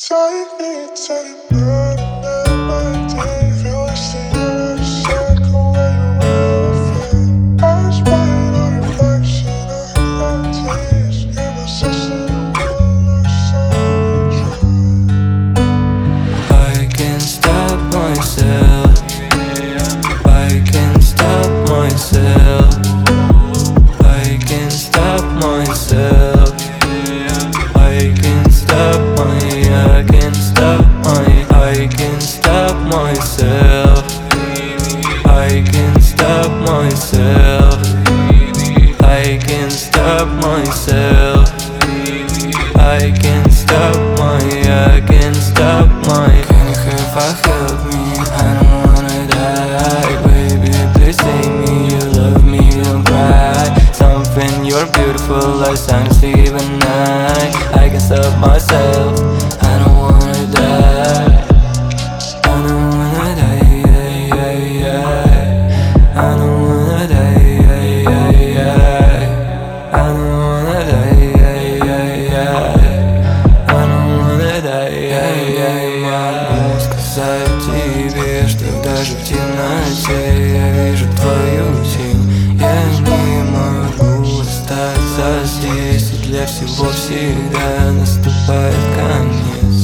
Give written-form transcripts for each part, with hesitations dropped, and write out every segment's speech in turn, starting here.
Take me to the night and my day. Feel like seeing out of circle where you will. I spy on reflection of your tears. Give us a symbol like solitude. I can't stop myself. I can't stop myself. I can't stop myself. I can't stop I can't stop I can't stop myself. I can't stop myself. I can't stop myself. I can't stop I can't stop Can you help me? I don't wanna die. Baby, please save me. You love me, don't cry. Something, you're beautiful, I sang sleep at night. I can't stop myself. I don't wanna die. I don't wanna die, yeah, yeah. I don't wanna die, yeah, yeah, yeah. I don't wanna die, yeah, yeah, yeah. I don't wanna die, yeah, yeah, yeah. Могу сказать тебе, что даже в темноте я вижу твою тень. Я не могу остаться здесь, и для всего всегда наступает конец.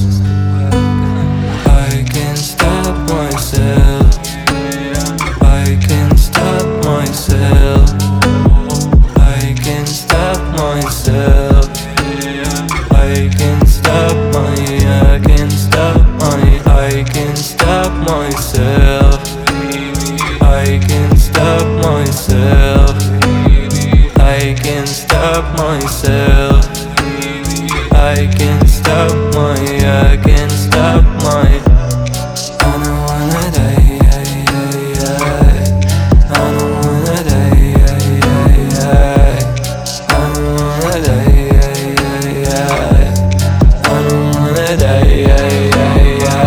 I can't stop myself. I can't stop myself. I can't stop myself. I can't stop I can't stop I can't stop myself. I can't stop myself. I can't stop myself. I can't stop I can't